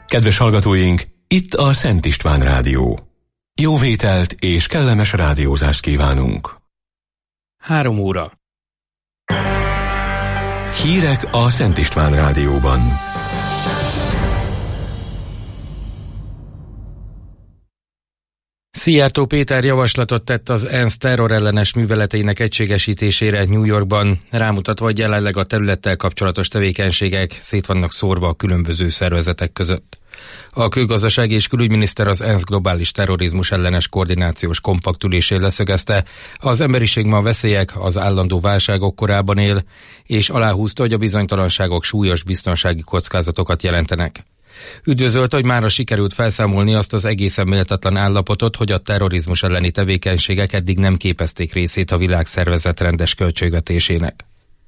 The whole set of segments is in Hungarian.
Kedves hallgatóink, itt a Szent István Rádió. Jó vételt és kellemes rádiózást kívánunk. 3 óra. Hírek a Szent István Rádióban. Szijjártó Péter javaslatot tett az ENSZ terrorellenes műveleteinek egységesítésére New Yorkban, rámutatva, hogy jelenleg a területtel kapcsolatos tevékenységek szét vannak szórva a különböző szervezetek között. A külgazdasági és külügyminiszter az ENSZ globális terrorizmus ellenes koordinációs kompakt ülésén leszögezte, az emberiség ma veszélyek, az állandó válságok korában él, és aláhúzta, hogy a bizonytalanságok súlyos biztonsági kockázatokat jelentenek. Üdvözölte, hogy mára sikerült felszámolni azt az egészen méltatlan állapotot, hogy a terrorizmus elleni tevékenységek eddig nem képezték részét a világszervezet rendes költségvetésének.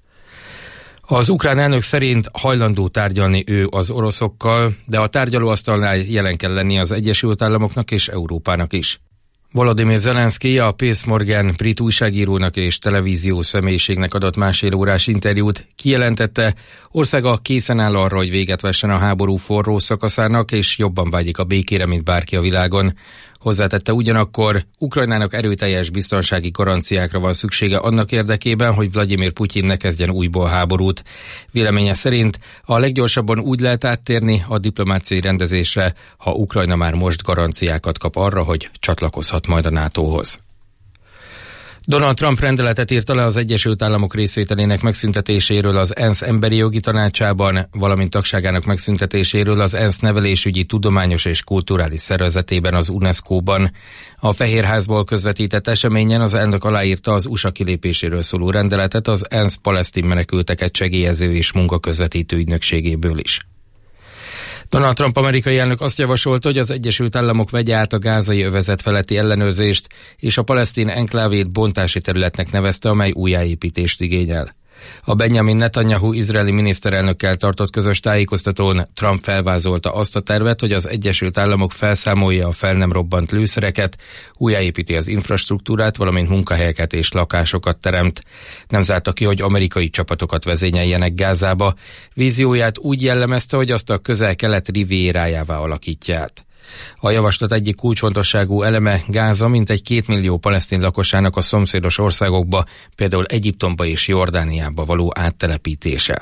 Az ukrán elnök szerint hajlandó tárgyalni ő az oroszokkal, de a tárgyalóasztalnál jelen kell lenni az Egyesült Államoknak és Európának is. Volodymyr Zelenszky a Piers Morgan brit újságírónak és televíziós személyiségnek adott másfél órás interjút, kijelentette, országa készen áll arra, hogy véget vessen a háború forró szakaszának, és jobban vágyik a békére, mint bárki a világon. Hozzátette ugyanakkor, Ukrajnának erőteljes biztonsági garanciákra van szüksége annak érdekében, hogy Vladimir Putyin ne kezdjen újból háborút. Véleménye szerint a leggyorsabban úgy lehet áttérni a diplomáciai rendezésre, ha Ukrajna már most garanciákat kap arra, hogy csatlakozhat majd a NATO-hoz. Donald Trump rendeletet írt alá az Egyesült Államok részvételének megszüntetéséről az ENSZ Emberi Jogi Tanácsában, valamint tagságának megszüntetéséről az ENSZ Nevelésügyi, Tudományos és Kulturális Szervezetében, az UNESCO-ban. A Fehérházból közvetített eseményen az elnök aláírta az USA kilépéséről szóló rendeletet az ENSZ palesztin menekülteket segélyező és munkaközvetítő ügynökségéből is. Donald Trump amerikai elnök azt javasolta, hogy az Egyesült Államok vegye át a gázai övezet feletti ellenőrzést, és a palesztin enklávét bontási területnek nevezte, amely újjáépítést igényel. A Benjamin Netanyahu izraeli miniszterelnökkel tartott közös tájékoztatón Trump felvázolta azt a tervet, hogy az Egyesült Államok felszámolja a fel nem robbant lőszereket, újjáépíti az infrastruktúrát, valamint munkahelyeket és lakásokat teremt. Nem zárta ki, hogy amerikai csapatokat vezényeljenek Gázába. Vízióját úgy jellemezte, hogy azt a közel-kelet rivierájává alakítja át. A javaslat egyik kulcsfontosságú eleme Gáza mintegy 2 millió palesztin lakosának a szomszédos országokba, például Egyiptomba és Jordániába való áttelepítése.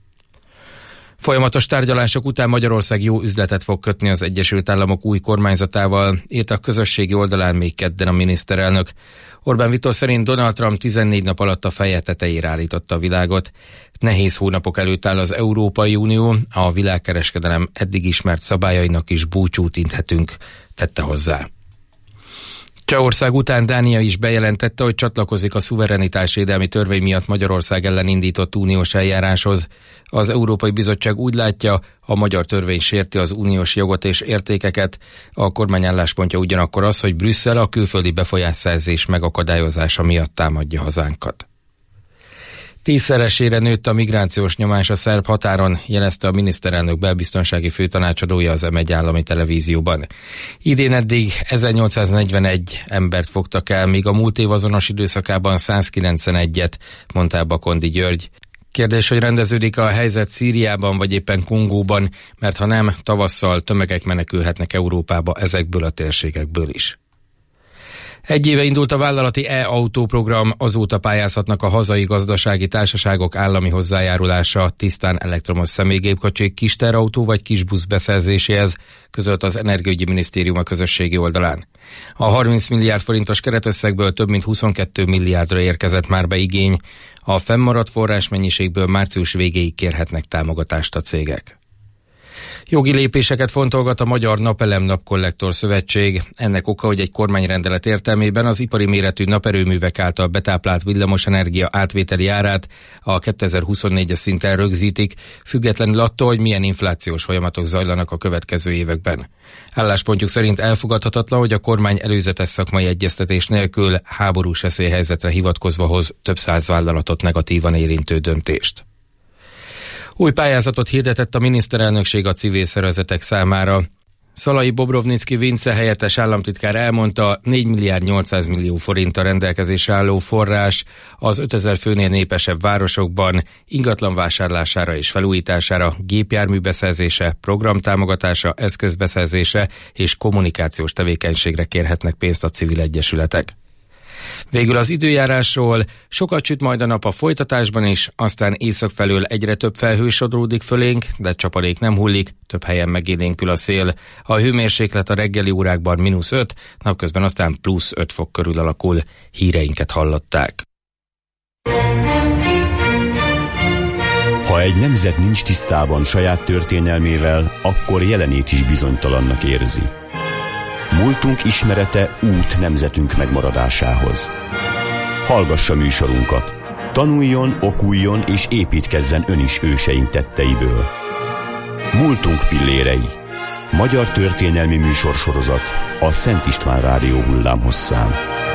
Folyamatos tárgyalások után Magyarország jó üzletet fog kötni az Egyesült Államok új kormányzatával, írt a közösségi oldalán még kedden a miniszterelnök. Orbán Viktor szerint Donald Trump 14 nap alatt a feje tetejére állította a világot. Nehéz hónapok előtt áll az Európai Unió, a világkereskedelem eddig ismert szabályainak is búcsút inthetünk, tette hozzá. Csehország után Dánia is bejelentette, hogy csatlakozik a szuverenitásvédelmi törvény miatt Magyarország ellen indított uniós eljáráshoz. Az Európai Bizottság úgy látja, a magyar törvény sérti az uniós jogot és értékeket. A kormány álláspontja ugyanakkor az, hogy Brüsszel a külföldi befolyásszerzés megakadályozása miatt támadja hazánkat. 10-szeresére nőtt a migrációs nyomás a szerb határon, jelezte a miniszterelnök belbiztonsági főtanácsadója az M1 állami televízióban. Idén eddig 1841 embert fogtak el, míg a múlt év azonos időszakában 191-et, mondta Bakondi György. Kérdés, hogy rendeződik a helyzet Szíriában vagy éppen Kongóban, mert ha nem, tavasszal tömegek menekülhetnek Európába ezekből a térségekből is. 1 éve indult a vállalati e-autó program, azóta pályázhatnak a hazai gazdasági társaságok állami hozzájárulása tisztán elektromos személygépkocsik, kis terautó vagy kisbusz beszerzéséhez, közölt az Energiaügyi Minisztérium a közösségi oldalán. A 30 milliárd forintos keretösszegből több mint 22 milliárdra érkezett már be igény, a fennmaradt forrásmennyiségből március végéig kérhetnek támogatást a cégek. Jogi lépéseket fontolgat a Magyar Napelem Napkollektor Szövetség. Ennek oka, hogy egy kormányrendelet értelmében az ipari méretű naperőművek által betáplált villamosenergia átvételi árát a 2024-es szinten rögzítik, függetlenül attól, hogy milyen inflációs folyamatok zajlanak a következő években. Álláspontjuk szerint elfogadhatatlan, hogy a kormány előzetes szakmai egyeztetés nélkül háborús veszélyhelyzetre hivatkozva hoz több száz vállalatot negatívan érintő döntést. Új pályázatot hirdetett a miniszterelnökség a civil szervezetek számára. Szalai Bobrovnicki Vince helyettes államtitkár elmondta, 4 milliárd 800 millió forint a rendelkezésre álló forrás az 5000 főnél népesebb városokban ingatlan vásárlására és felújítására, gépjárműbeszerzése, programtámogatása, eszközbeszerzése és kommunikációs tevékenységre kérhetnek pénzt a civil egyesületek. Végül az időjárásról: sokat süt majd a nap a folytatásban is, aztán észak felől egyre több felhő sodródik fölénk, de csapadék nem hullik, több helyen megélénkül a szél. A hőmérséklet a reggeli órákban -5, napközben aztán +5 fok körül alakul. Híreinket hallották. Ha egy nemzet nincs tisztában saját történelmével, akkor jelenét is bizonytalannak érzi. Múltunk ismerete út nemzetünk megmaradásához. Hallgassa műsorunkat. Tanuljon, okuljon és építkezzen ön is őseink tetteiből. Múltunk pillérei. Magyar történelmi műsorsorozat a Szent István Rádió hullámhosszán.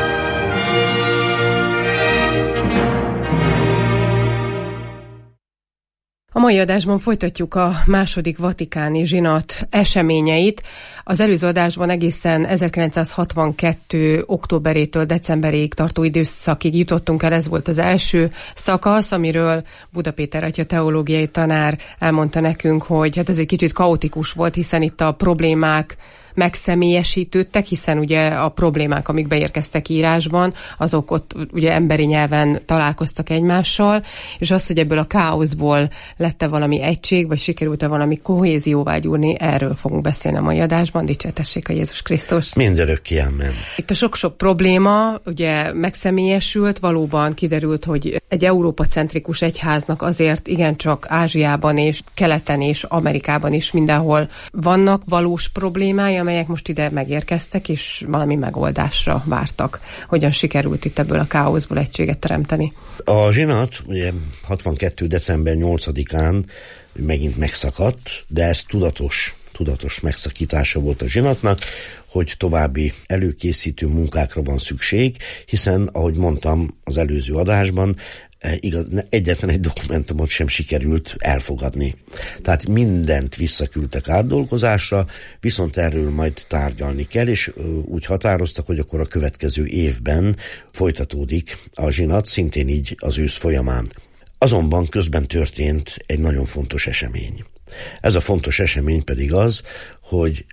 A mai adásban folytatjuk a második vatikáni zsinat eseményeit. Az előző adásban egészen 1962. októberétől decemberéig tartó időszakig jutottunk el, ez volt az első szakasz, amiről Buda Péter atya teológiai tanár elmondta nekünk, hogy hát ez egy kicsit kaotikus volt, hiszen itt a problémák megszemélyesítődtek, hiszen ugye a problémák, amik beérkeztek írásban, azok ott ugye emberi nyelven találkoztak egymással, és az, hogy ebből a káoszból lett-e valami egység, vagy sikerült-e valami kohézióvá gyúrni, erről fogunk beszélni a mai adásban. Dicsértessék a Jézus Krisztus! Mindörökké, amen. Itt a sok-sok probléma ugye megszemélyesült, valóban kiderült, hogy egy európacentrikus egyháznak azért igencsak Ázsiában és keleten és Amerikában is mindenhol vannak valós problémái, amelyek most ide megérkeztek, és valami megoldásra vártak. Hogyan sikerült itt ebből a káoszból egységet teremteni? A zsinat ugye 62. december 8-án megint megszakadt, de ez tudatos megszakítása volt a zsinatnak, hogy további előkészítő munkákra van szükség, hiszen, ahogy mondtam az előző adásban, egyetlen egy dokumentumot sem sikerült elfogadni. Tehát mindent visszaküldtek átdolgozásra, viszont erről majd tárgyalni kell, és úgy határoztak, hogy akkor a következő évben folytatódik a zsinat, szintén így az ősz folyamán. Azonban közben történt egy nagyon fontos esemény. Ez a fontos esemény pedig az, hogy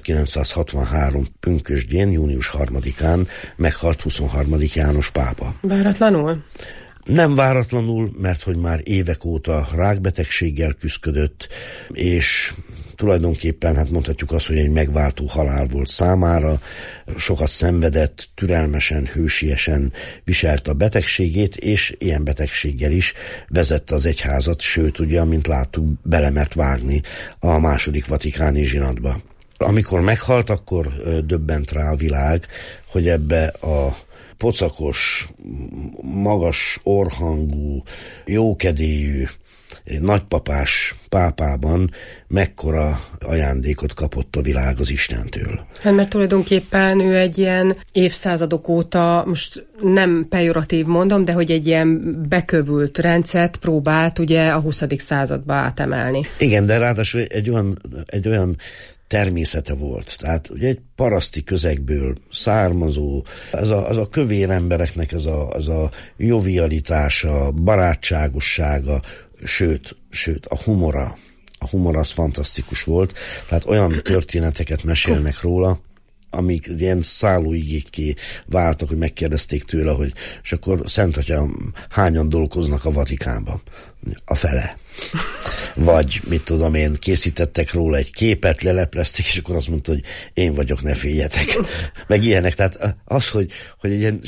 1963 pünkösdjén, június 3-án meghalt 23. János pápa. Váratlanul? Nem váratlanul, mert hogy már évek óta rákbetegséggel küszködött, és tulajdonképpen hát mondhatjuk azt, hogy egy megváltó halál volt számára, sokat szenvedett, türelmesen, hősiesen viselte a betegségét, és ilyen betegséggel is vezette az egyházat, sőt, ugye, amint láttuk, belemert vágni a második vatikáni zsinatba. Amikor meghalt, akkor döbbent rá a világ, hogy ebbe a pocakos, magas orrhangú, jókedélyű, nagypapás pápában mekkora ajándékot kapott a világ az Istentől. Hát mert tulajdonképpen ő egy ilyen évszázadok óta, most nem pejoratív mondom, de hogy egy ilyen bekövült rendszert próbált ugye a 20. századba átemelni. Igen, de ráadásul egy olyan természete volt. Tehát ugye egy paraszti közegből származó, az a kövér embereknek ez a jovialitása, barátságossága, sőt, a humora. A humor az fantasztikus volt. Tehát olyan történeteket mesélnek róla, amik ilyen szállóigékké váltak, hogy megkérdezték tőle, hogy és akkor Szent Atya, hányan dolgoznak a Vatikánban? A fele. Vagy, mit tudom én, készítettek róla egy képet, leleplezték, és akkor azt mondta, hogy én vagyok, ne féljetek. Meg ilyenek. Tehát az, hogy egy ilyen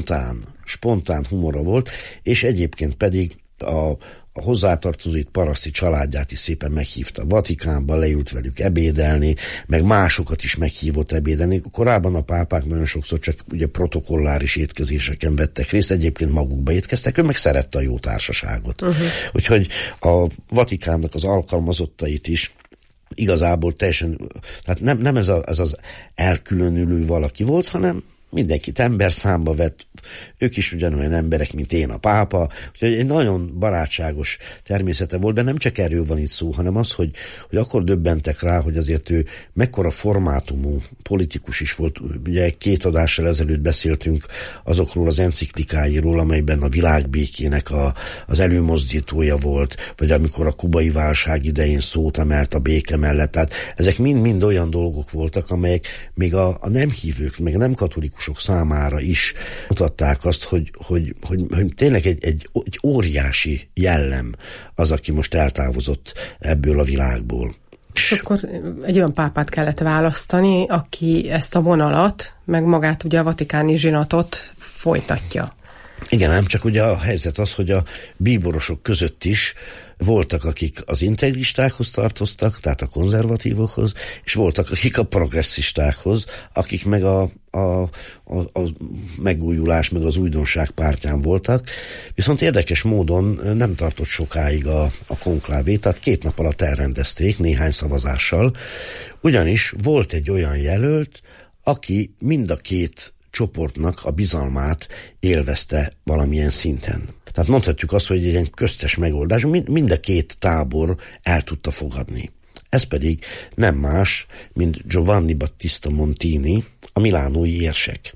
spontán humora volt, és egyébként pedig a hozzátartozó paraszti családját is szépen meghívta Vatikánba, leült velük ebédelni, meg másokat is meghívott ebédelni. Korábban a pápák nagyon sokszor csak ugye protokolláris étkezéseken vettek részt, egyébként magukba étkeztek, ő meg szerette a jó társaságot. Úgyhogy a Vatikánnak az alkalmazottait is igazából teljesen, tehát nem ez az elkülönülő valaki volt, hanem mindenkit ember számba vett, ők is ugyanolyan emberek, mint én, a pápa, úgyhogy egy nagyon barátságos természete volt, de nem csak erről van itt szó, hanem az, hogy akkor döbbentek rá, hogy azért ő mekkora formátumú politikus is volt. Ugye 2 adással ezelőtt beszéltünk azokról az enciklikáiról, amelyben a világbékének az előmozdítója volt, vagy amikor a kubai válság idején szót emelt a béke mellett. Tehát ezek mind olyan dolgok voltak, amelyek még a nem hívők, meg nem katolikusok számára is mutatták azt, hogy tényleg egy óriási jellem az, aki most eltávozott ebből a világból. És akkor egy olyan pápát kellett választani, aki ezt a vonalat, meg magát ugye a vatikáni zsinatot folytatja. Igen, nem csak ugye a helyzet az, hogy a bíborosok között is voltak, akik az integristákhoz tartoztak, tehát a konzervatívokhoz, és voltak, akik a progresszistákhoz, akik meg a megújulás, meg az újdonság pártján voltak. Viszont érdekes módon nem tartott sokáig a konklávé, tehát 2 nap alatt elrendezték néhány szavazással, ugyanis volt egy olyan jelölt, aki mind a 2 csoportnak a bizalmát élvezte valamilyen szinten. Tehát mondhatjuk azt, hogy egy ilyen köztes megoldás, mind a 2 tábor el tudta fogadni. Ez pedig nem más, mint Giovanni Battista Montini, a milánói érsek,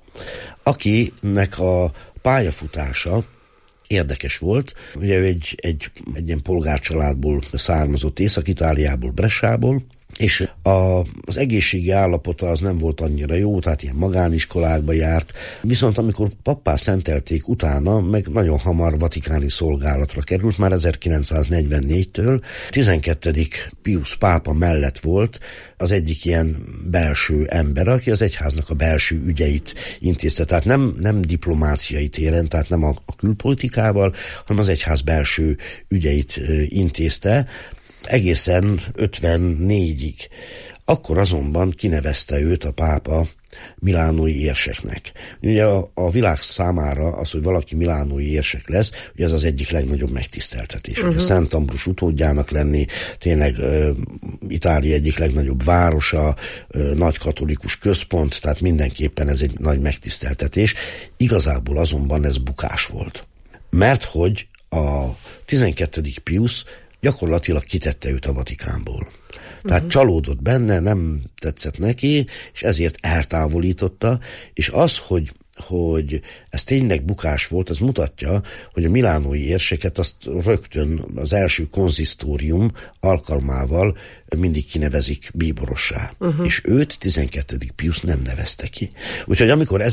akinek a pályafutása érdekes volt. Ugye ő egy ilyen polgárcsaládból származott, Észak-Itáliából, Bressából, és az egészségi állapota az nem volt annyira jó, tehát ilyen magániskolákba járt, viszont amikor pappá szentelték utána, meg nagyon hamar vatikáni szolgálatra került, már 1944-től, 12. Pius pápa mellett volt az egyik ilyen belső ember, aki az egyháznak a belső ügyeit intézte, tehát nem diplomáciai téren, tehát nem a külpolitikával, hanem az egyház belső ügyeit intézte, egészen 54-ig. Akkor azonban kinevezte őt a pápa milánói érseknek. Ugye a világ számára az, hogy valaki milánói érsek lesz, ugye ez az egyik legnagyobb megtiszteltetés. Ugye Szent Ambrus utódjának lenni, tényleg Itália egyik legnagyobb városa, nagy katolikus központ, tehát mindenképpen ez egy nagy megtiszteltetés. Igazából azonban ez bukás volt. Mert hogy a 12. Pius gyakorlatilag kitette őt a Vatikánból. Tehát csalódott benne, nem tetszett neki, és ezért eltávolította, és az, hogy ez tényleg bukás volt, az mutatja, hogy a milánói érseket azt rögtön az első konzisztórium alkalmával mindig kinevezik bíborossá. És őt 12. Pius nem nevezte ki. Úgyhogy amikor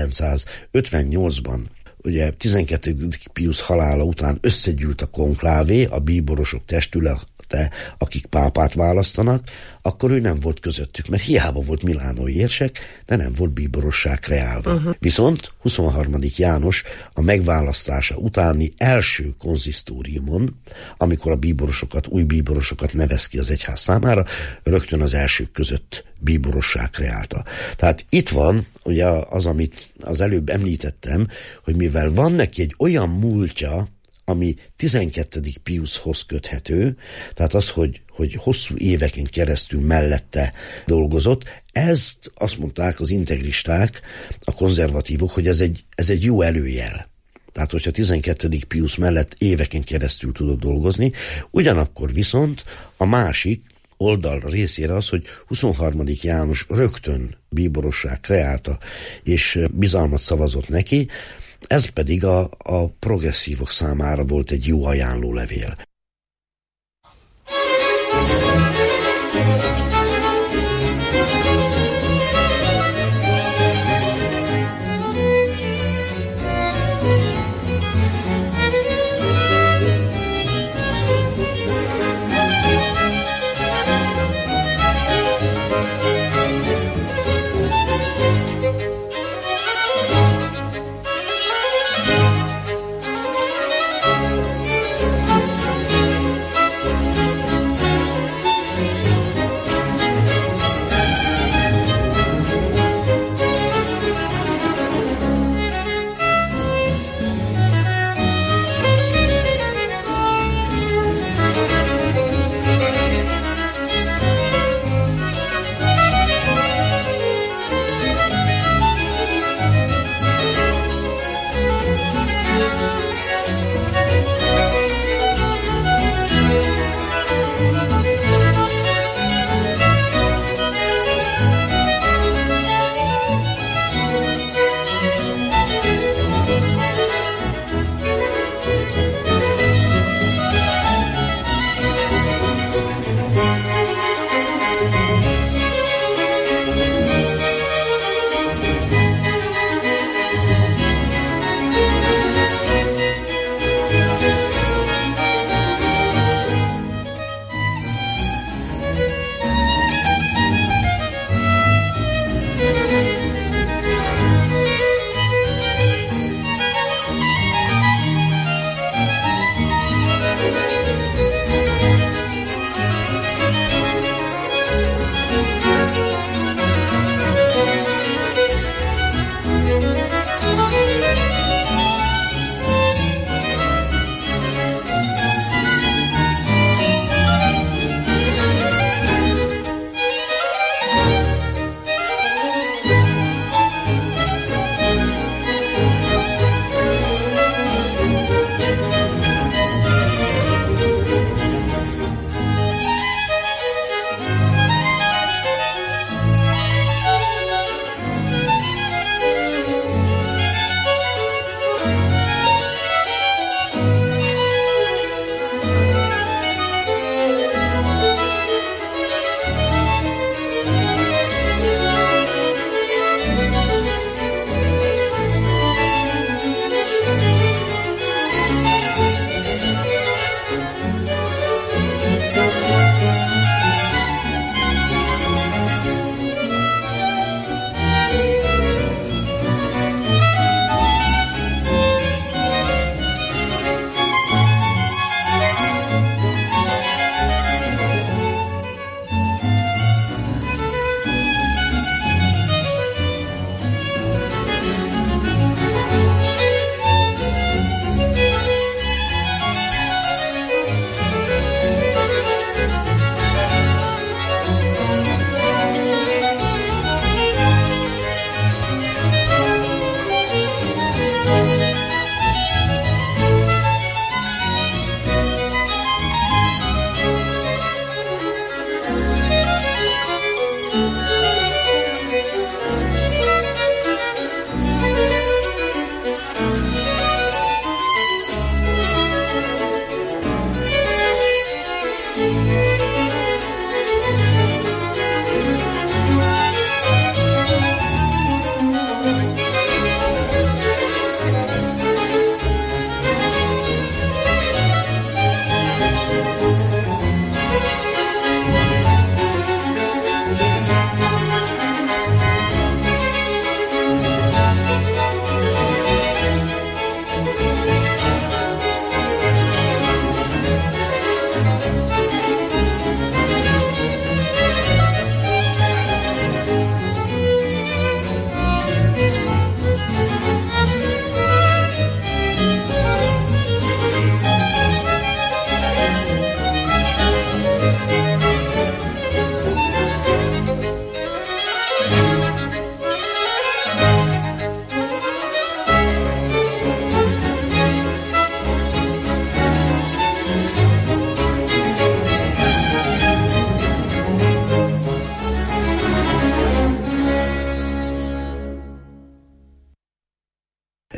1958-ban ugye 12. Pius halála után összegyűlt a konklávé, a bíborosok testülete, akik pápát választanak, akkor ő nem volt közöttük, mert hiába volt milánói érsek, de nem volt bíborossá kreálva. Viszont 23. János a megválasztása utáni első konzisztóriumon, amikor a új bíborosokat nevez ki az egyház számára, rögtön az elsők között bíborossá kreálta. Tehát itt van ugye az, amit az előbb említettem, hogy mivel van neki egy olyan múltja, ami 12. Piushoz köthető, tehát az, hogy hosszú éveken keresztül mellette dolgozott, ezt azt mondták az integristák, a konzervatívok, hogy ez egy jó előjel. Tehát, hogyha 12. Pius mellett éveken keresztül tudott dolgozni, ugyanakkor viszont a másik oldal részére az, hogy 23. János rögtön bíborossá kreálta, és bizalmat szavazott neki, ez pedig a progresszívok számára volt egy jó ajánlólevél.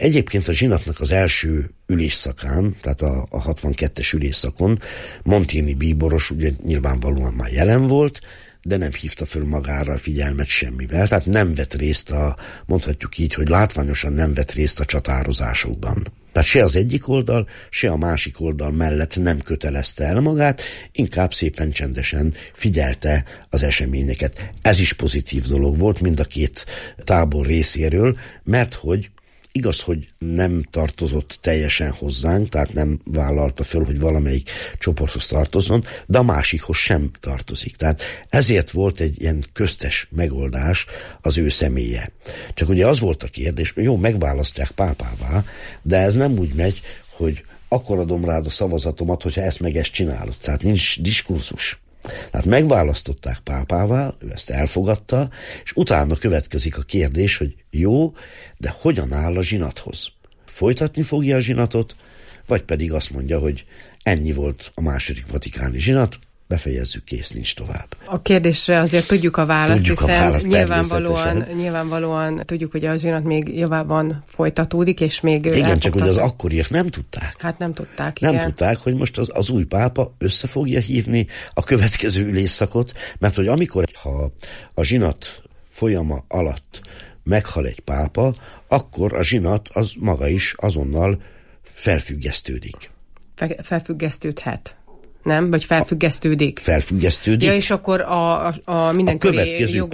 Egyébként a zsinatnak az első ülésszakán, tehát a 62-es ülésszakon Montini bíboros ugye nyilvánvalóan már jelen volt, de nem hívta föl magára a figyelmet semmivel, tehát nem vett részt mondhatjuk így, hogy látványosan nem vett részt a csatározásokban. Tehát se az egyik oldal, se a másik oldal mellett nem kötelezte el magát, inkább szépen csendesen figyelte az eseményeket. Ez is pozitív dolog volt mind a két tábor részéről, mert hogy igaz, hogy nem tartozott teljesen hozzánk, tehát nem vállalta föl, hogy valamelyik csoporthoz tartozzon, de a másikhoz sem tartozik. Tehát ezért volt egy ilyen köztes megoldás az ő személye. Csak ugye az volt a kérdés, hogy jó, megválasztják pápává, de ez nem úgy megy, hogy akkor adom rád a szavazatomat, hogyha ezt meg ezt csinálod. Tehát nincs diskurzus. Tehát megválasztották pápává, ő ezt elfogadta, és utána következik a kérdés, hogy jó, de hogyan áll a zsinathoz? Folytatni fogja a zsinatot, vagy pedig azt mondja, hogy ennyi volt a második vatikáni zsinat, befejezzük, kész, nincs tovább. A kérdésre azért tudjuk a választ, hiszen nyilvánvalóan tudjuk, hogy a zsinat még javában folytatódik, és még... Igen, csak hogy az akkoriak nem tudták. Hát nem tudták, igen. Nem tudták, hogy most az új pápa össze fogja hívni a következő ülésszakot, mert hogy amikor a zsinat folyama alatt meghal egy pápa, akkor a zsinat az maga is azonnal felfüggesztődik. Felfüggesztődhet. Nem? Vagy felfüggesztődik? Felfüggesztődik. Ja, és akkor a mindenkori következő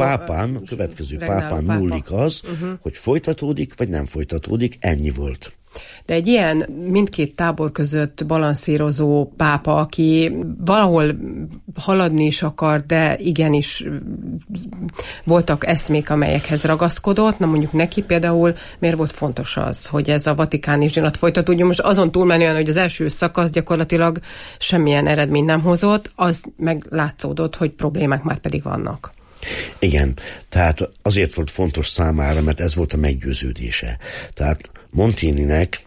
pápán múlik az, hogy folytatódik, vagy nem folytatódik, ennyi volt. De egy ilyen mindkét tábor között balanszírozó pápa, aki valahol haladni is akar, de igenis voltak eszmék, amelyekhez ragaszkodott. Na mondjuk neki például miért volt fontos az, hogy ez a vatikáni zsinat folytatódjon? Most azon túlmenően, hogy az első szakasz gyakorlatilag semmilyen eredményt nem hozott, az meg látszódott, hogy problémák már pedig vannak. Igen, tehát azért volt fontos számára, mert ez volt a meggyőződése. Tehát Montininek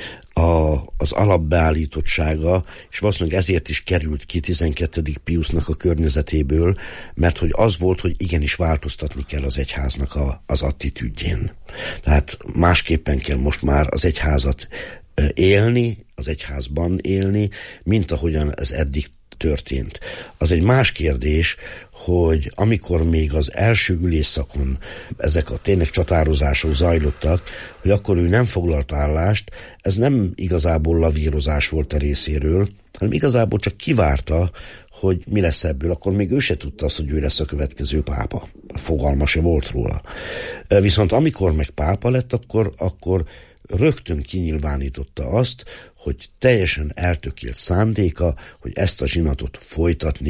az alapbeállítottsága, és valószínűleg ezért is került ki 12. Piusnak a környezetéből, mert hogy az volt, hogy igenis változtatni kell az egyháznak az attitűdjén. Tehát másképpen kell most már az egyházat élni, az egyházban élni, mint ahogyan ez eddig történt. Az egy más kérdés, hogy amikor még az első ülésszakon ezek a tényleg csatározások zajlottak, hogy akkor ő nem foglalt állást, ez nem igazából lavírozás volt a részéről, hanem igazából csak kivárta, hogy mi lesz ebből, akkor még ő se tudta azt, hogy ő lesz a következő pápa. Fogalma se volt róla. Viszont amikor meg pápa lett, akkor rögtön kinyilvánította azt, hogy teljesen eltökélt szándéka, hogy ezt a zsinatot folytatni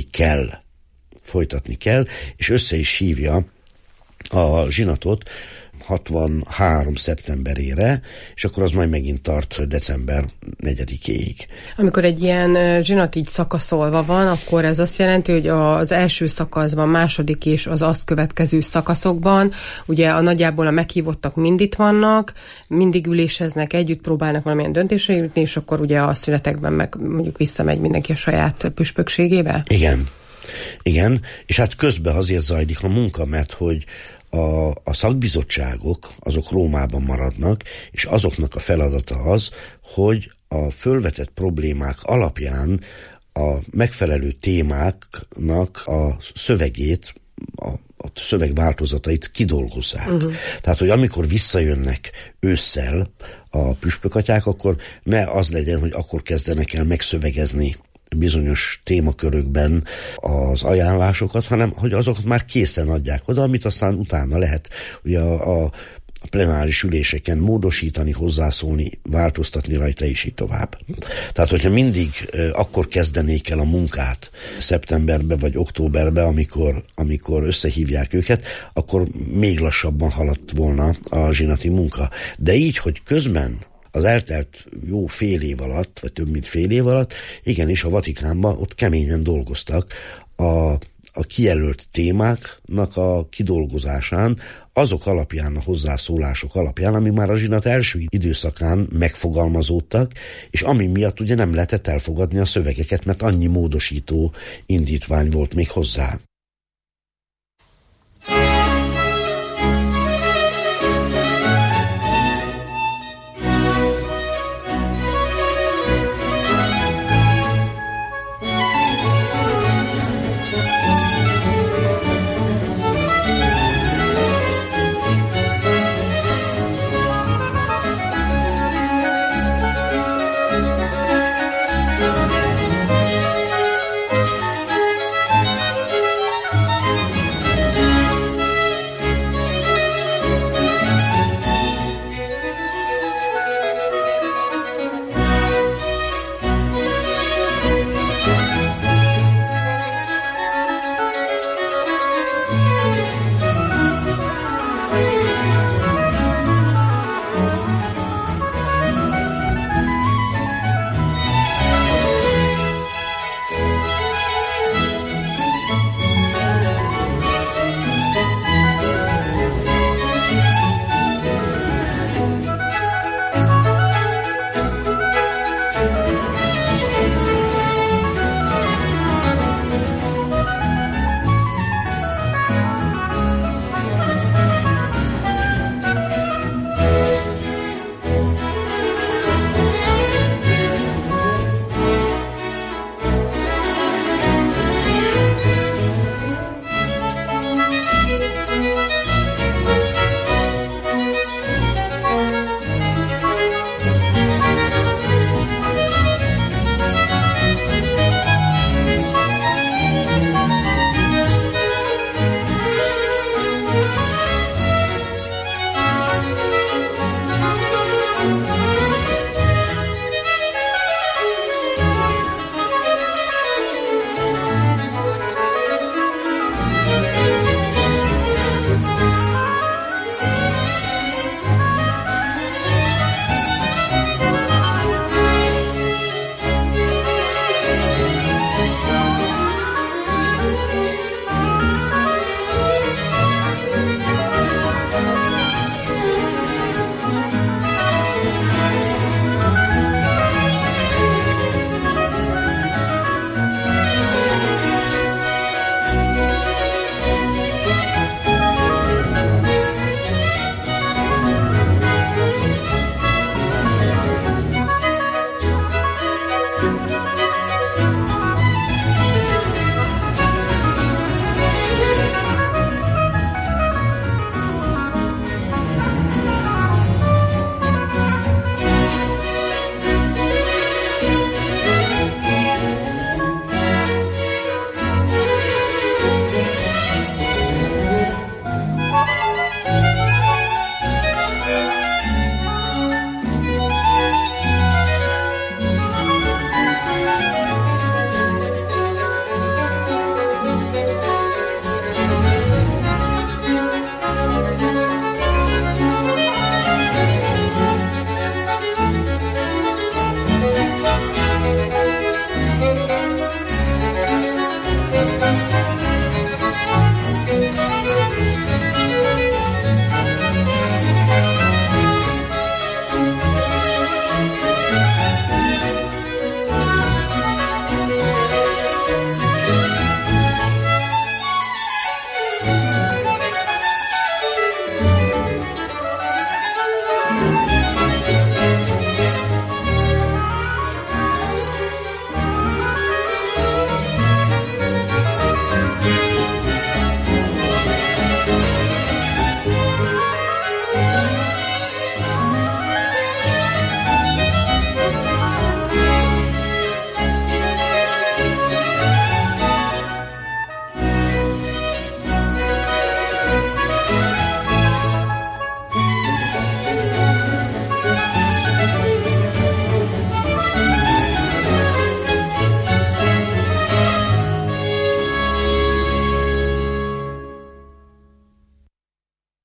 kell, és össze is hívja a zsinatot 63. szeptemberére, és akkor az majd megint tart december 4-éig. Amikor egy ilyen zsinat így szakaszolva van, akkor ez azt jelenti, hogy az első szakaszban, második és az azt következő szakaszokban, ugye nagyjából a meghívottak mind itt vannak, mindig üléseznek, együtt próbálnak valamilyen döntésre jutni, és akkor ugye a szünetekben meg mondjuk visszamegy mindenki a saját püspökségébe? Igen, és hát közben azért zajlik a munka, mert hogy a szakbizottságok azok Rómában maradnak, és azoknak a feladata az, hogy a fölvetett problémák alapján a megfelelő témáknak a szövegét, a szövegváltozatait kidolgozzák. Tehát, hogy amikor visszajönnek ősszel a püspökatyák, akkor ne az legyen, hogy akkor kezdenek el megszövegezni bizonyos témakörökben az ajánlásokat, hanem hogy azokat már készen adják oda, amit aztán utána lehet ugye a plenáris üléseken módosítani, hozzászólni, változtatni rajta, és így tovább. Tehát, hogyha mindig akkor kezdenék el a munkát szeptemberbe vagy októberbe, amikor összehívják őket, akkor még lassabban haladt volna a zsinati munka. De így, hogy közben az eltelt jó fél év alatt, vagy több mint fél év alatt, igenis a Vatikánban ott keményen dolgoztak a kijelölt témáknak a kidolgozásán, azok alapján, a hozzászólások alapján, ami már a zsinat első időszakán megfogalmazódtak, és ami miatt ugye nem lehetett elfogadni a szövegeket, mert annyi módosító indítvány volt még hozzá.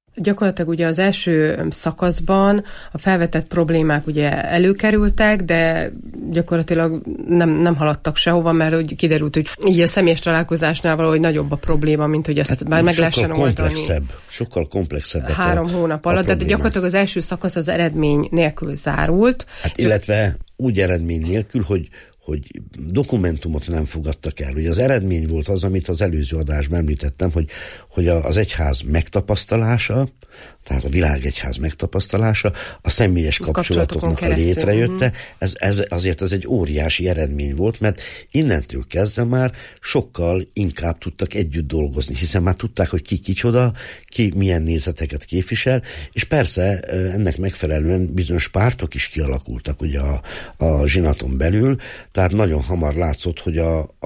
Gyakorlatilag ugye az első szakaszban a felvetett problémák ugye előkerültek, de gyakorlatilag nem haladtak sehova, mert hogy kiderült, hogy így a személyes találkozásnál valahogy nagyobb a probléma, mint hogy ezt már meg lehessen oldani. Sokkal komplexebb. 3 hónap alatt, de gyakorlatilag az első szakasz az eredmény nélkül zárult. Hát illetve úgy eredmény nélkül, hogy dokumentumot nem fogadtak el. Ugye az eredmény volt az, amit az előző adásban említettem, hogy az egyház megtapasztalása, tehát a világegyház megtapasztalása, a személyes kapcsolatoknak a létrejötte, ez azért az egy óriási eredmény volt, mert innentől kezdve már sokkal inkább tudtak együtt dolgozni, hiszen már tudták, hogy ki kicsoda, ki milyen nézeteket képvisel, és persze ennek megfelelően bizonyos pártok is kialakultak ugye a zsinaton belül, tehát nagyon hamar látszott, hogy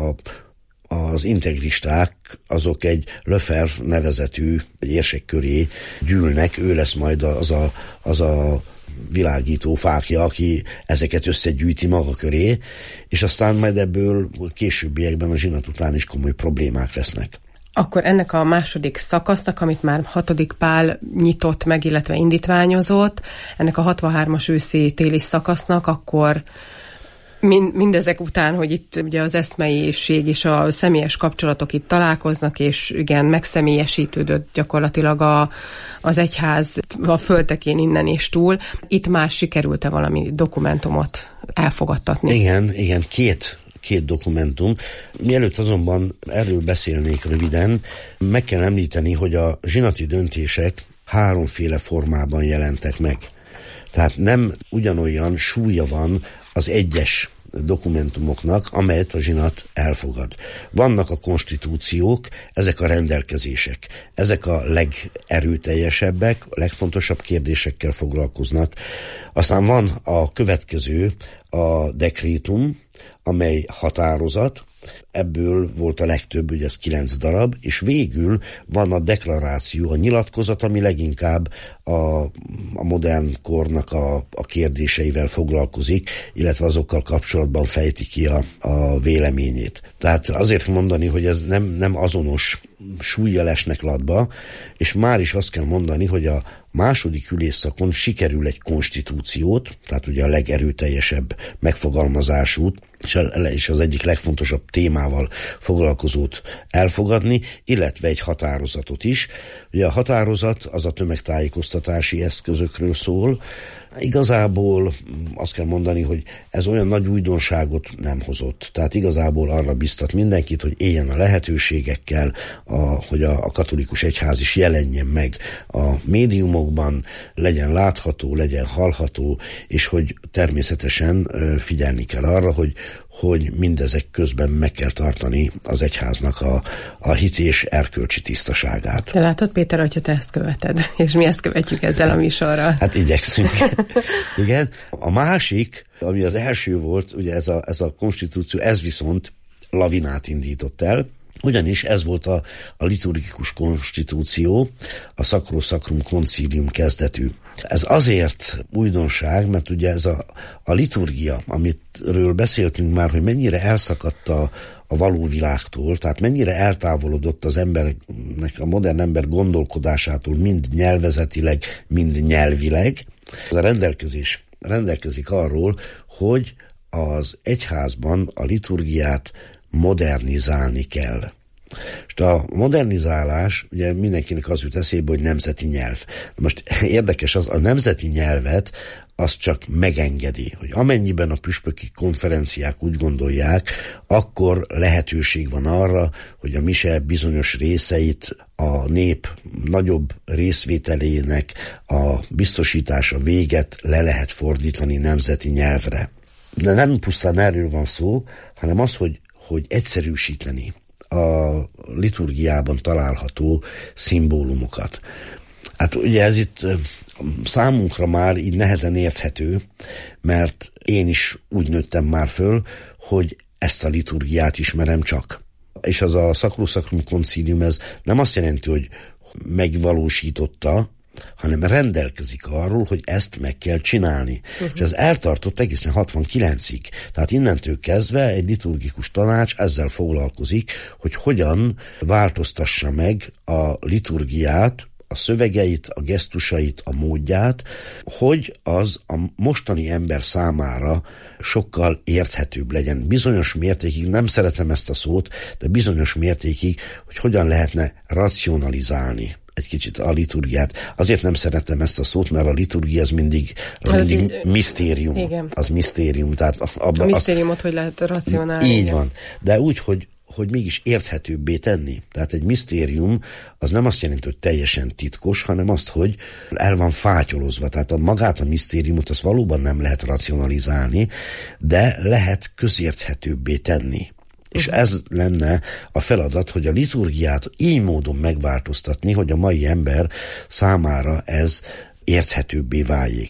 az integristák azok egy Lefebvre nevezetű érsek köré gyűlnek, ő lesz majd az a világító fákja, aki ezeket összegyűjti maga köré, és aztán majd ebből későbbiekben a zsinat után is komoly problémák lesznek. Akkor ennek a második szakasznak, amit már 6. Pál nyitott meg, illetve indítványozott, ennek a 63-as őszi-téli szakasznak, akkor mindezek után, hogy itt ugye az eszmeiség és a személyes kapcsolatok itt találkoznak, és igen, megszemélyesítődött gyakorlatilag az egyház a földtekén innen és túl. Itt már sikerült-e valami dokumentumot elfogadtatni? Igen, két dokumentum. Mielőtt azonban erről beszélnék röviden, meg kell említeni, hogy a zsinati döntések 3 formában jelentek meg. Tehát nem ugyanolyan súlya van az egyes dokumentumoknak, amelyet a zsinat elfogad. Vannak a konstitúciók, ezek a rendelkezések. Ezek a legerőteljesebbek, a legfontosabb kérdésekkel foglalkoznak. Aztán van a következő, a dekrétum, amely határozat, ebből volt a legtöbb, ugye ez 9 darab, és végül van a deklaráció, a nyilatkozat, ami leginkább a modern kornak a kérdéseivel foglalkozik, illetve azokkal kapcsolatban fejti ki a véleményét. Tehát azért mondani, hogy ez nem azonos súllyal esnek latba, és már is azt kell mondani, hogy a második ülésszakon sikerül egy konstitúciót, tehát ugye a legerőteljesebb megfogalmazásút, és az egyik legfontosabb témával foglalkozót elfogadni, illetve egy határozatot is. Ugye a határozat az a tömegtájékoztatási eszközökről szól. Igazából azt kell mondani, hogy ez olyan nagy újdonságot nem hozott. Tehát igazából arra biztat mindenkit, hogy éljen a lehetőségekkel, hogy a katolikus egyház is jelenjen meg a médiumokban, legyen látható, legyen hallható, és hogy természetesen figyelni kell arra, hogy mindezek közben meg kell tartani az egyháznak a hit és erkölcsi tisztaságát. Te látod, Péter, hogyha te ezt követed, és mi ezt követjük ezzel a műsorral. Hát igyekszünk. Igen. A másik, ami az első volt, ugye ez a konstitúció, ez viszont lavinát indított el, ugyanis ez volt a liturgikus konstitúció, a Sacro Sacrum Concilium kezdetű. Ez azért újdonság, mert ugye ez a liturgia, amitről beszéltünk már, hogy mennyire elszakadt a való világtól, tehát mennyire eltávolodott az embernek, a modern ember gondolkodásától, mind nyelvezetileg, mind nyelvileg. Ez a rendelkezés rendelkezik arról, hogy az egyházban a liturgiát modernizálni kell. És a modernizálás, ugye mindenkinek az jut eszébe, hogy nemzeti nyelv. Most érdekes a nemzeti nyelvet azt csak megengedi, hogy amennyiben a püspöki konferenciák úgy gondolják, akkor lehetőség van arra, hogy a mise bizonyos részeit a nép nagyobb részvételének a biztosítása véget le lehet fordítani nemzeti nyelvre. De nem pusztán erről van szó, hanem az, hogy egyszerűsíteni a liturgiában található szimbólumokat. Hát ugye ez itt számunkra már így nehezen érthető, mert én is úgy nőttem már föl, hogy ezt a liturgiát ismerem csak. És az a Sacro Sacrum Concilium, ez nem azt jelenti, hogy megvalósította, hanem rendelkezik arról, hogy ezt meg kell csinálni. És ez eltartott egészen 69-ig. Tehát innentől kezdve egy liturgikus tanács ezzel foglalkozik, hogy hogyan változtassa meg a liturgiát a szövegeit, a gesztusait, a módját, hogy az a mostani ember számára sokkal érthetőbb legyen. Bizonyos mértékig, nem szeretem ezt a szót, de bizonyos mértékig, hogy hogyan lehetne racionalizálni egy kicsit a liturgiát. Azért nem szeretem ezt a szót, mert a liturgia az mindig misztérium. Igen. Az misztérium. Tehát a misztériumot hogy lehet racionálni. Így van. De úgy, hogy mégis érthetőbbé tenni. Tehát egy misztérium az nem azt jelenti, hogy teljesen titkos, hanem azt, hogy el van fátyolozva. Tehát magát a misztériumot az valóban nem lehet racionalizálni, de lehet közérthetőbbé tenni. És ez lenne a feladat, hogy a liturgiát így módon megváltoztatni, hogy a mai ember számára ez érthetőbbé váljék.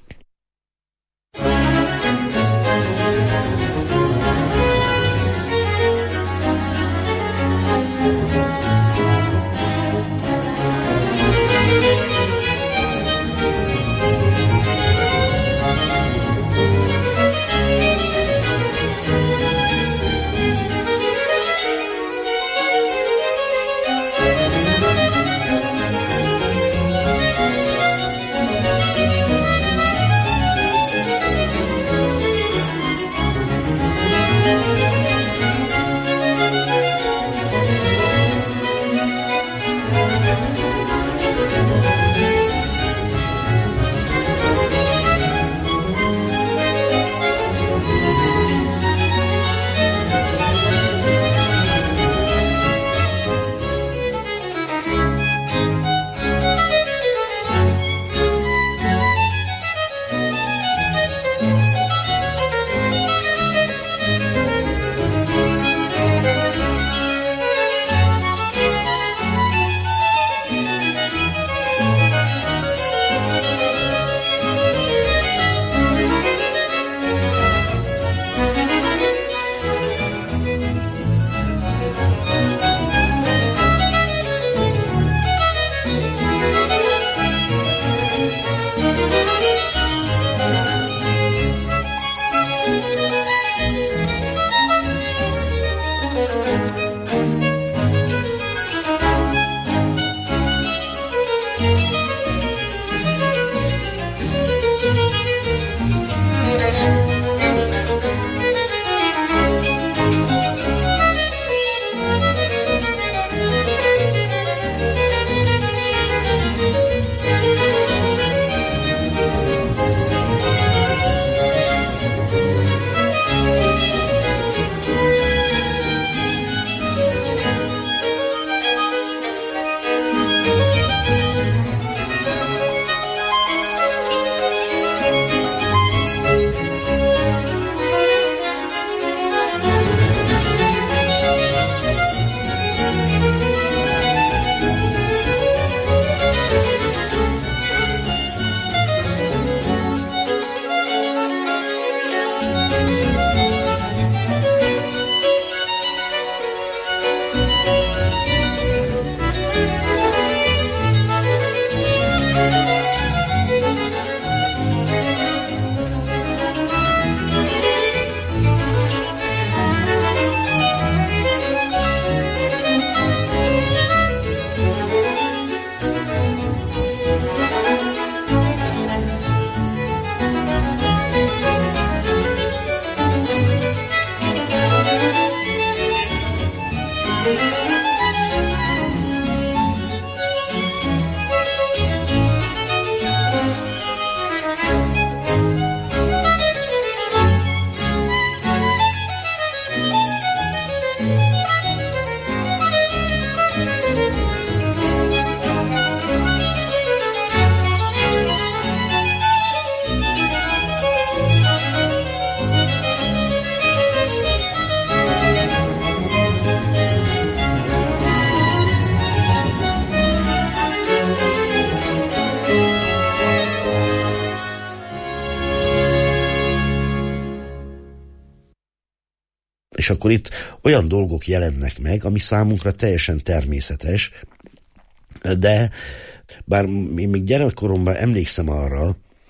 És akkor itt olyan dolgok jelennek meg, ami számunkra teljesen természetes, de bár én még gyerekkoromban emlékszem arra,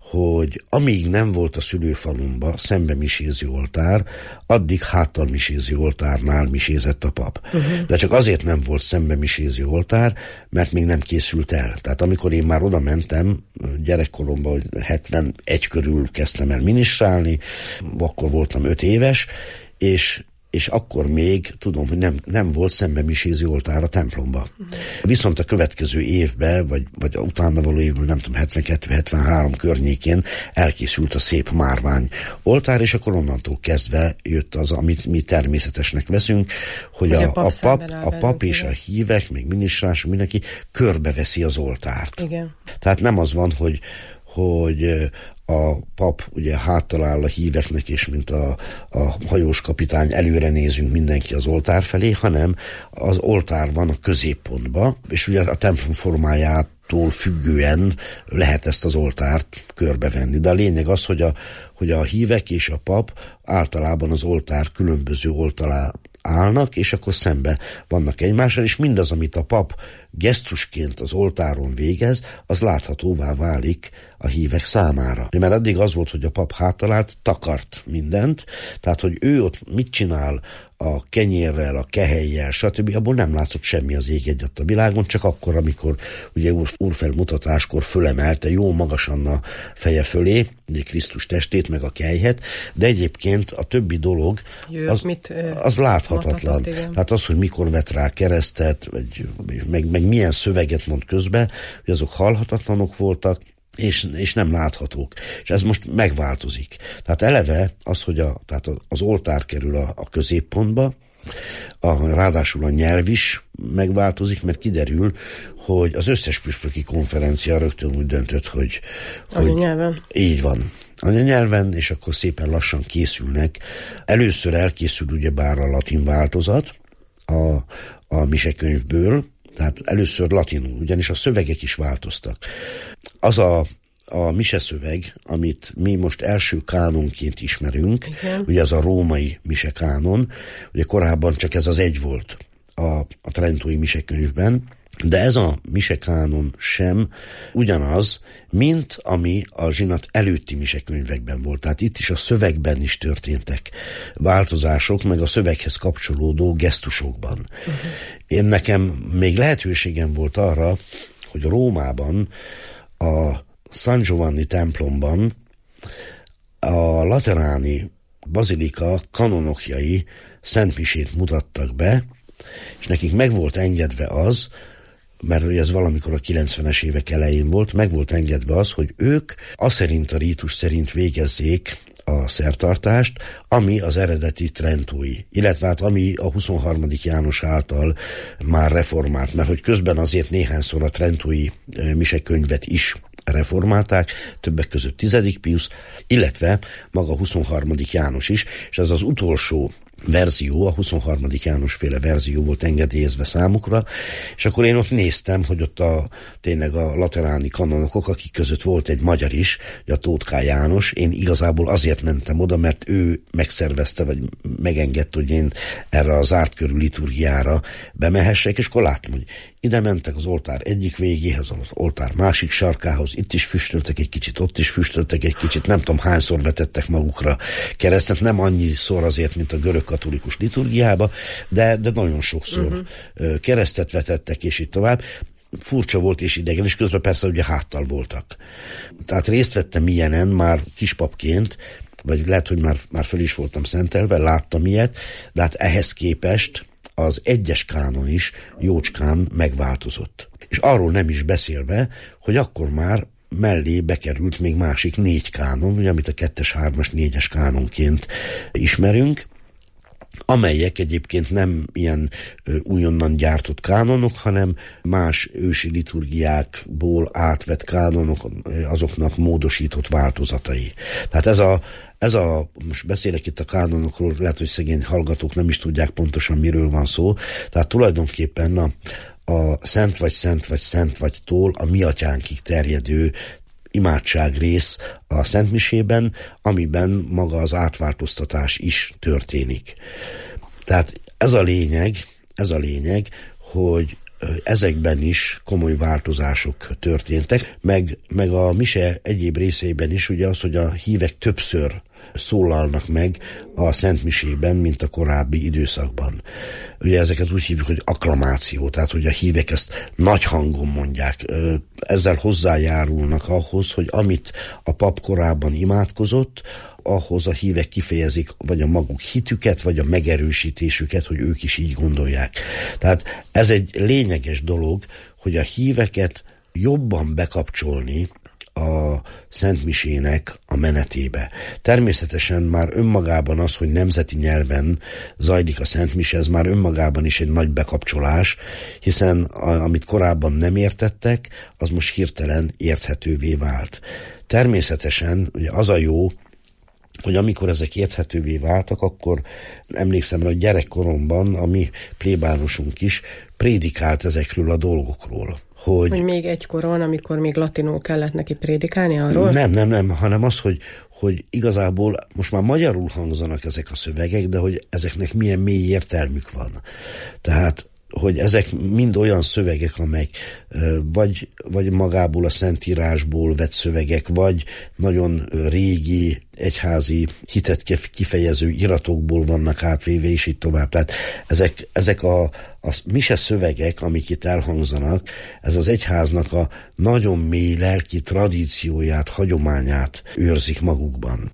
hogy amíg nem volt a szülőfalumba szembe miséző oltár, addig háttal miséző oltárnál misézett a pap. De csak azért nem volt szembe miséző oltár, mert még nem készült el. Tehát amikor én már oda mentem, gyerekkoromban, hogy 71 körül kezdtem el ministrálni, akkor voltam 5 éves, és akkor még tudom, hogy nem volt szembe miséző oltár a templomba. Viszont a következő évben, vagy utána való évben, nem tudom, 72-73 környékén elkészült a szép márvány oltár, és akkor onnantól kezdve jött az, amit mi természetesnek veszünk, hogy a pap és a hívek, még minisztrások, mindenki körbeveszi az oltárt. Igen. Tehát nem az van, hogy a pap ugye háttal áll a híveknek, és mint a hajós kapitány előre nézünk mindenki az oltár felé, hanem az oltár van a középpontban, és ugye a templom formájától függően lehet ezt az oltárt körbevenni. De a lényeg az, hogy a hívek és a pap általában az oltár különböző oldalán állnak, és akkor szembe vannak egymással, és mindaz, amit a pap gesztusként az oltáron végez, az láthatóvá válik a hívek számára. Mert addig az volt, hogy a pap hátalált, takart mindent, tehát, hogy ő ott mit csinál a kenyérrel, a kehelyjel, stb. Abból nem látszott semmi az ég egyet a világon, csak akkor, amikor ugye úrfelmutatáskor fölemelte jó magasan a feje fölé, ugye Krisztus testét, meg a kelyhet, de egyébként a többi dolog az láthatatlan. Tehát az, hogy mikor vett rá keresztet, meg milyen szöveget mond közben, hogy azok hallhatatlanok voltak, és nem láthatók. És ez most megváltozik. Tehát eleve az, hogy tehát az oltár kerül a középpontba, ráadásul a nyelv is megváltozik, mert kiderül, hogy az összes püspöki konferencia rögtön úgy döntött, hogy anyanyelven. Így van. Anyanyelven, és akkor szépen lassan készülnek. Először elkészül ugyebár a latin változat a misekönyvből, tehát először latinul, ugyanis a szövegek is változtak. Az a miseszöveg, amit mi most első kánonként ismerünk, igen. Ugye az a római misekánon, ugye korábban csak ez az egy volt a trentói misekönyvben, de ez a misekánon sem ugyanaz, mint ami a zsinat előtti misekönyvekben volt. Tehát itt is a szövegben is történtek változások, meg a szöveghez kapcsolódó gesztusokban. Én nekem még lehetőségem volt arra, hogy Rómában a San Giovanni templomban a lateráni bazilika kanonokjai szentmisét mutattak be, és nekik meg volt engedve az, mert ez valamikor a 90-es évek elején volt, meg volt engedve az, hogy ők szerint a rítus szerint végezzék a szertartást, ami az eredeti trentói, illetve hát ami a 23. János által már reformált, mert hogy közben azért néhányszor a trentói misekönyvet is reformálták, többek között 10. Pius, illetve maga 23. János is, és ez az utolsó verzió, a 23. János féle verzió volt engedélyezve számukra, és akkor én ott néztem, hogy ott tényleg a lateráni kanonokok, akik között volt egy magyar is, a Tóth K. János, én igazából azért mentem oda, mert ő megszervezte, vagy megengedte, hogy én erre a zárt körű liturgiára bemehessek, és akkor láttam, hogy ide mentek az oltár egyik végéhez, az oltár másik sarkához, itt is füstöltek egy kicsit, ott is füstöltek egy kicsit, nem tudom hányszor vetettek magukra keresztet, nem annyiszor azért, mint a görög katolikus liturgiába, de nagyon sokszor keresztet vetettek, és így tovább. Furcsa volt és idegen, és közben persze ugye háttal voltak. Tehát részt vettem ilyenen már kispapként, vagy lehet, hogy már föl is voltam szentelve, láttam ilyet, de hát ehhez képest az egyes kánon is jócskán megváltozott. És arról nem is beszélve, hogy akkor már mellé bekerült még másik 4 kánon, ugye, amit a 2-es, 3-as, 4-es kánonként ismerünk, amelyek egyébként nem ilyen újonnan gyártott kánonok, hanem más ősi liturgiákból átvett kánonok, azoknak módosított változatai. Tehát most beszélek itt a kánonokról, lehet, hogy szegény hallgatók nem is tudják pontosan, miről van szó. Tehát tulajdonképpen a szent vagytól a mi atyánkig terjedő imádságrész a szentmisében, amiben maga az átváltoztatás is történik. Tehát ez a lényeg, hogy ezekben is komoly változások történtek, meg a mise egyéb részeiben is ugye az, hogy a hívek többször szólalnak meg a szentmisében, mint a korábbi időszakban. Ugye ezeket úgy hívjuk, hogy akklamáció, tehát hogy a hívek ezt nagy hangon mondják. Ezzel hozzájárulnak ahhoz, hogy amit a pap korábban imádkozott, ahhoz a hívek kifejezik vagy a maguk hitüket, vagy a megerősítésüket, hogy ők is így gondolják. Tehát ez egy lényeges dolog, hogy a híveket jobban bekapcsolni a szentmisének a menetébe. Természetesen már önmagában az, hogy nemzeti nyelven zajlik a szentmise, ez már önmagában is egy nagy bekapcsolás, hiszen amit korábban nem értettek, az most hirtelen érthetővé vált. Természetesen ugye az a jó, hogy amikor ezek érthetővé váltak, akkor emlékszem rá, hogy gyerekkoromban a mi plébánosunk is prédikált ezekről a dolgokról. Hogy még egykoron, amikor még latinul kellett neki prédikálni arról? Nem, hanem az, hogy igazából most már magyarul hangzanak ezek a szövegek, de hogy ezeknek milyen mély értelmük van. Tehát hogy ezek mind olyan szövegek, amelyek vagy magából a Szentírásból vett szövegek, vagy nagyon régi egyházi hitet kifejező iratokból vannak átvéve, és így tovább. Tehát ezek a mise szövegek, amik itt elhangzanak, ez az egyháznak a nagyon mély lelki tradícióját, hagyományát őrzik magukban.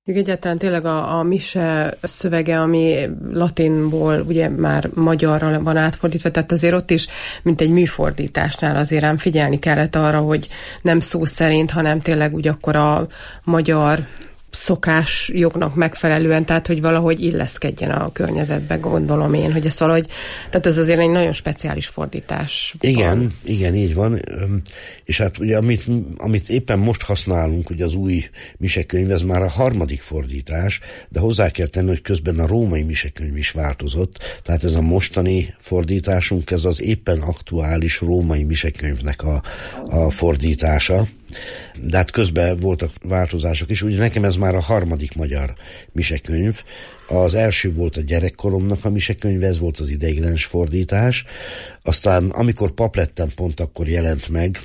Egyáltalán tényleg a mise szövege, ami latinból ugye már magyarra van átfordítva, tehát azért ott is, mint egy műfordításnál azért ám figyelni kellett arra, hogy nem szó szerint, hanem tényleg úgy akkor a magyar szokás jognak megfelelően, tehát hogy valahogy illeszkedjen a környezetbe, gondolom én, hogy ezt valahogy, tehát ez azért egy nagyon speciális fordítás. Igen, így van. És hát ugye, amit éppen most használunk, ugye az új misekönyv, ez már a 3. fordítás, de hozzá kell tenni, hogy közben a római misekönyv is változott, tehát ez a mostani fordításunk, ez az éppen aktuális római misekönyvnek a fordítása. De hát közben voltak változások is. Ugye nekem ez már a 3. magyar misekönyv. Az első volt a gyerekkoromnak a misekönyve, ez volt az ideiglenes fordítás. Aztán amikor pap lettem, pont akkor jelent meg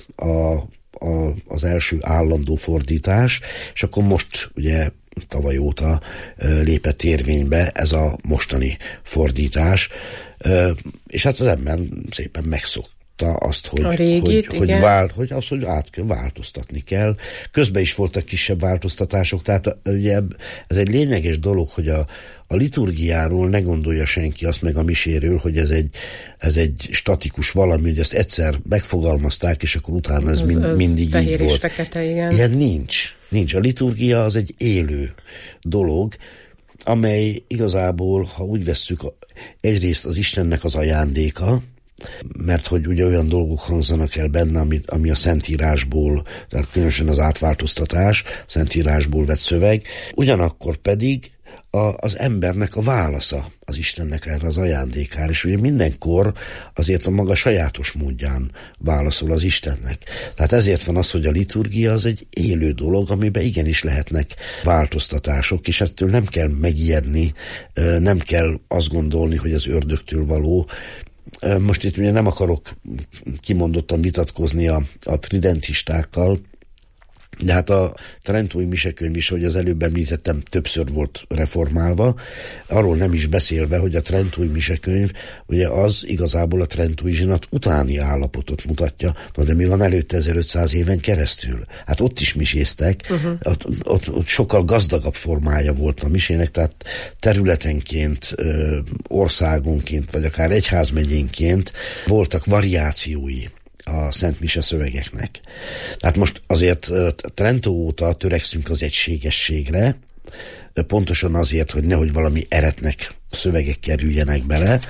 az első állandó fordítás, és akkor most ugye tavaly óta lépett érvénybe ez a mostani fordítás. És hát az ember szépen megszokta azt, hogy, a régit, hogy változtatni kell. Közben is voltak kisebb változtatások, tehát ugye ez egy lényeges dolog, hogy a liturgiáról ne gondolja senki azt, meg a miséről, hogy ez egy statikus valami, hogy ezt egyszer megfogalmazták, és akkor utána ez mindig így volt. Fekete, igen. Ilyen nincs. A liturgia az egy élő dolog, amely igazából, ha úgy vesszük, egyrészt az Istennek az ajándéka, mert hogy ugye olyan dolgok hangzanak el benne, ami a Szentírásból, tehát különösen az átváltoztatás, Szentírásból vett szöveg, ugyanakkor pedig az embernek a válasza az Istennek erre az ajándékára, és ugye mindenkor azért a maga sajátos módján válaszol az Istennek. Tehát ezért van az, hogy a liturgia az egy élő dolog, amiben igenis lehetnek változtatások, és ettől nem kell megijedni, nem kell azt gondolni, hogy az ördögtől való. Most itt ugye nem akarok kimondottan vitatkozni a tridentistákkal, de hát a trentói misekönyv is, hogy az előbb említettem, többször volt reformálva, arról nem is beszélve, hogy a trentói misekönyv ugye az igazából a trentói zsinat utáni állapotot mutatja, de mi van előtte 1500 éven keresztül? Hát ott is miséztek, ott sokkal gazdagabb formája volt a misének, tehát területenként, országonként, vagy akár egyházmegyénként voltak variációi a Szent Mise szövegeknek. Tehát most azért Trentó óta törekszünk az egységességre, pontosan azért, hogy nehogy valami eretnek szövegek kerüljenek bele,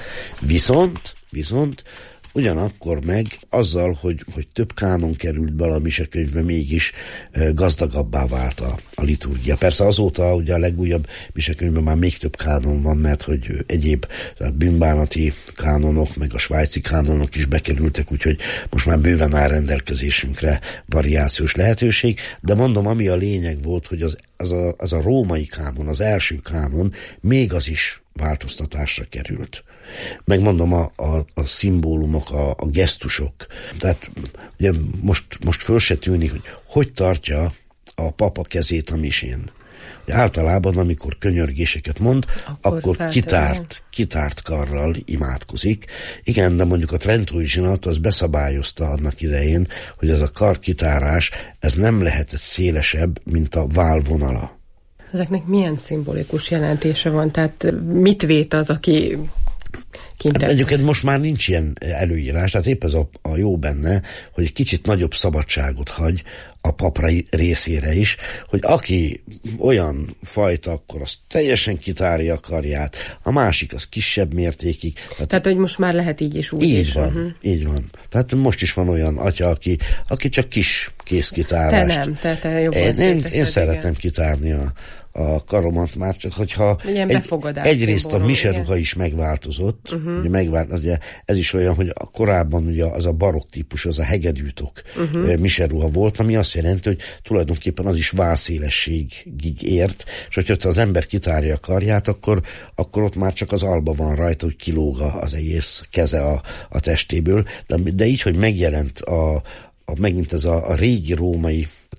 viszont ugyanakkor meg azzal, hogy több kánon került bele a misekönyvbe, mégis gazdagabbá vált a liturgia. Persze azóta ugye a legújabb misekönyvben már még több kánon van, mert hogy egyéb bűnbánati kánonok, meg a svájci kánonok is bekerültek, úgyhogy most már bőven áll rendelkezésünkre variációs lehetőség, de mondom, ami a lényeg volt, hogy az a római kánon, az első kánon, még az is változtatásra került. Megmondom, a szimbólumok, a gesztusok. Tehát ugye most föl se tűnik, hogy tartja a papa kezét a misén. Ugye általában, amikor könyörgéseket mond, akkor kitárt karral imádkozik. Igen, de mondjuk a trentói zsinat az beszabályozta annak idején, hogy az a karkitárás, ez nem lehetett szélesebb, mint a válvonala. Ezeknek milyen szimbolikus jelentése van? Tehát mit vét az, aki egyébként most már nincs ilyen előírás, tehát épp ez a jó benne, hogy egy kicsit nagyobb szabadságot hagy a pap részére is, hogy aki olyan fajta, akkor azt teljesen kitárja a karját, a másik az kisebb mértékig. Tehát hogy most már lehet így is úgy így is. Van, így van. Tehát most is van olyan atya, aki csak kis kézkitárást. Te jobban én szeretem kitárni a karomat már, csak hogyha egyrészt a miseruha is megváltozott, ugye ez is olyan, hogy korábban ugye az a barokk típus, az a hegedűtok miseruha volt, ami azt jelenti, hogy tulajdonképpen az is válszélességig ért, és hogyha az ember kitárja a karját, akkor ott már csak az alba van rajta, hogy kilóg az egész keze a testéből, de így, hogy megjelent megint ez a régi római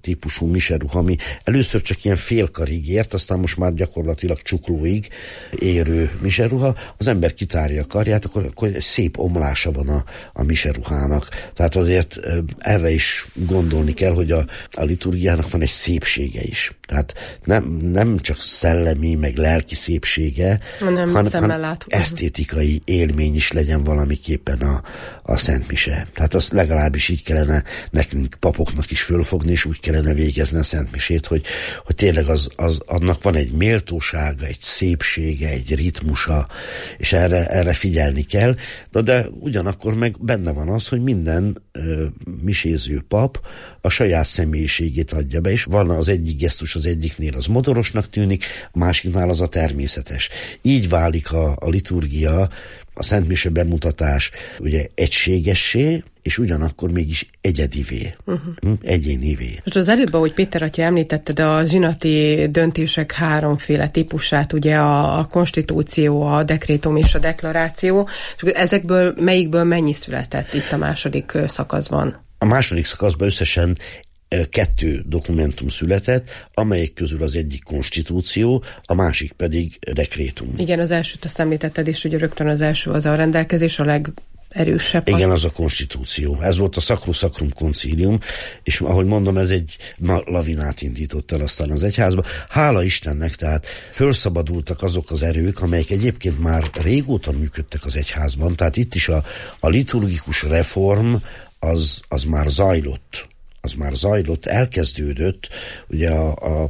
típusú miseruha, ami először csak ilyen félkarig ért, aztán most már gyakorlatilag csuklóig érő miseruha, az ember kitárja a karját, akkor egy szép omlása van a miseruhának. Tehát azért erre is gondolni kell, hogy a liturgiának van egy szépsége is. Tehát nem csak szellemi, meg lelki szépsége, hanem esztétikai élmény is legyen valamiképpen a Szent Mise. Tehát azt legalábbis így kellene nekünk papoknak is fölfogni, és úgy kellene végezni a Szent Misét, hogy tényleg annak van egy méltósága, egy szépsége, egy ritmusa, és erre figyelni kell. De ugyanakkor meg benne van az, hogy minden miséző pap a saját személyiségét adja be, és van az egyik gesztus, az egyiknél az modorosnak tűnik, a másiknál az a természetes. Így válik a liturgia, a Szent Mise bemutatás ugye egységessé, és ugyanakkor mégis egyedivé, egyénivé. Most az előbb, ahogy Péter atya említetted, a zsinati döntések háromféle típusát, ugye a konstitúció, a dekrétum és a deklaráció, és ezekből melyikből mennyi született itt a második szakaszban? A második szakaszban összesen 2 dokumentum született, amelyek közül az egyik konstitúció, a másik pedig dekrétum. Igen, az elsőt azt említetted, és ugye rögtön az első az a rendelkezés, a legerősebb. Igen, az a konstitúció. Ez volt a Sacro Sacrum Concilium, és ahogy mondom, ez egy lavinát indított el aztán az egyházba. Hála Istennek, tehát fölszabadultak azok az erők, amelyek egyébként már régóta működtek az egyházban, tehát itt is a liturgikus reform az már zajlott. Elkezdődött, ugye a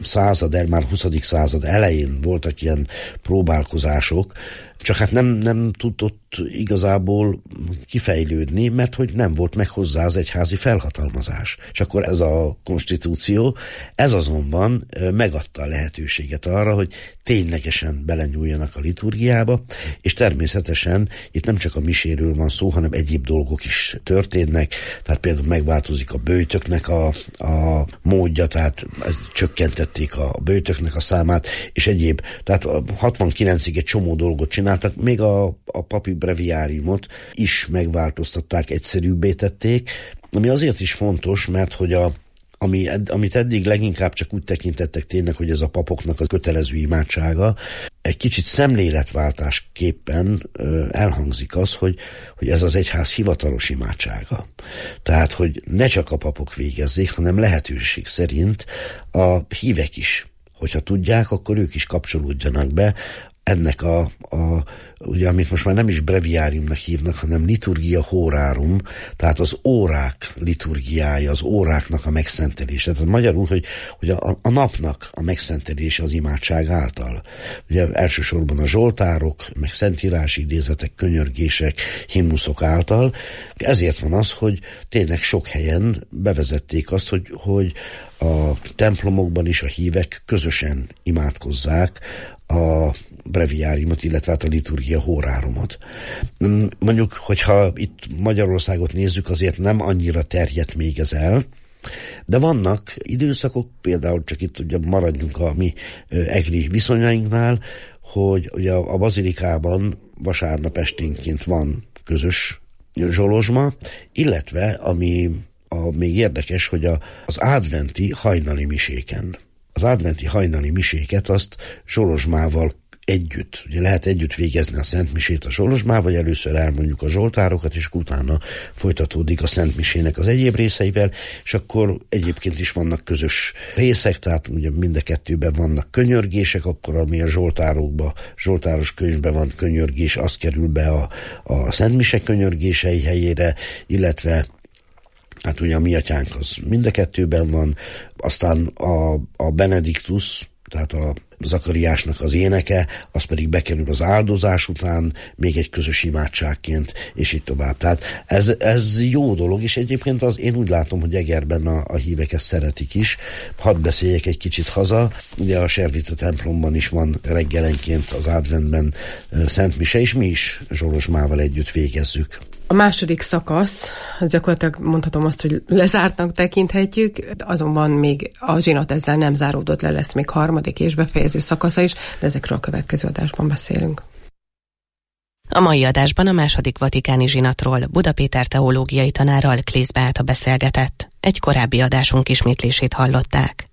már 20. század elején voltak ilyen próbálkozások, csak hát nem tudott igazából kifejlődni, mert hogy nem volt meg hozzá az egyházi felhatalmazás. És akkor ez a konstitúció, ez azonban megadta a lehetőséget arra, hogy ténylegesen belenyúljanak a liturgiába, és természetesen itt nem csak a miséről van szó, hanem egyéb dolgok is történnek, tehát például megváltozik a böjtöknek a módja, tehát csökkentették a böjtöknek a számát, és egyéb, tehát 69-ig egy csomó dolgot csináltak, még a papi breviáriumot is megváltoztatták, egyszerűbbé tették, ami azért is fontos, mert hogy amit eddig leginkább csak úgy tekintettek tényleg, hogy ez a papoknak a kötelező imádsága, egy kicsit szemléletváltásképpen elhangzik az, hogy ez az egyház hivatalos imádsága. Tehát, hogy ne csak a papok végezzék, hanem lehetőség szerint a hívek is. Hogyha tudják, akkor ők is kapcsolódjanak be ennek ugye, amit most már nem is breviáriumnak hívnak, hanem liturgia horárum, tehát az órák liturgiája, az óráknak a megszentelése. Tehát magyarul, hogy a napnak a megszentelése az imádság által. Ugye elsősorban a zsoltárok, meg szentírási idézetek, könyörgések, himnuszok által. Ezért van az, hogy tényleg sok helyen bevezették azt, hogy a templomokban is a hívek közösen imádkozzák a breviáriumot, illetve a liturgia hórárumot. Mondjuk, hogyha itt Magyarországot nézzük, azért nem annyira terjedt még ez el, de vannak időszakok, például csak itt ugye maradjunk a mi egri viszonyainknál, hogy ugye a bazilikában vasárnap esténként van közös zsolozsma, illetve ami még érdekes, hogy az adventi hajnali miséken. Az adventi hajnali miséket azt zsolozsmával együtt, ugye lehet együtt végezni a Szent Misét a zsolozsmával, vagy először elmondjuk a zsoltárokat, és utána folytatódik a Szent Misének az egyéb részeivel, és akkor egyébként is vannak közös részek, tehát ugye mind a kettőben vannak könyörgések, akkor ami a zsoltáros könyvben van könyörgés, az kerül be a Szent Mise könyörgései helyére, illetve hát ugye a Mi Atyánk az mind a kettőben van, aztán a Benediktus, tehát a Zakariásnak az éneke, az pedig bekerül az áldozás után, még egy közös imádságként, és így tovább. Tehát ez jó dolog, és egyébként én úgy látom, hogy Egerben a hívek ezt szeretik is. Hadd beszéljek egy kicsit haza. Ugye a Servita templomban is van reggelenként az adventben Szent Mise, és mi is zsolozsmával együtt végezzük. A második szakasz, az gyakorlatilag mondhatom azt, hogy lezártnak tekinthetjük, azonban még a zsinat ezzel nem záródott le, lesz még harmadik és befejező szakasza is, de ezekről a következő adásban beszélünk. A mai adásban a második vatikáni zsinatról Buda Péter teológiai tanárral Klész Beáta beszélgetett. Egy korábbi adásunk ismétlését hallották.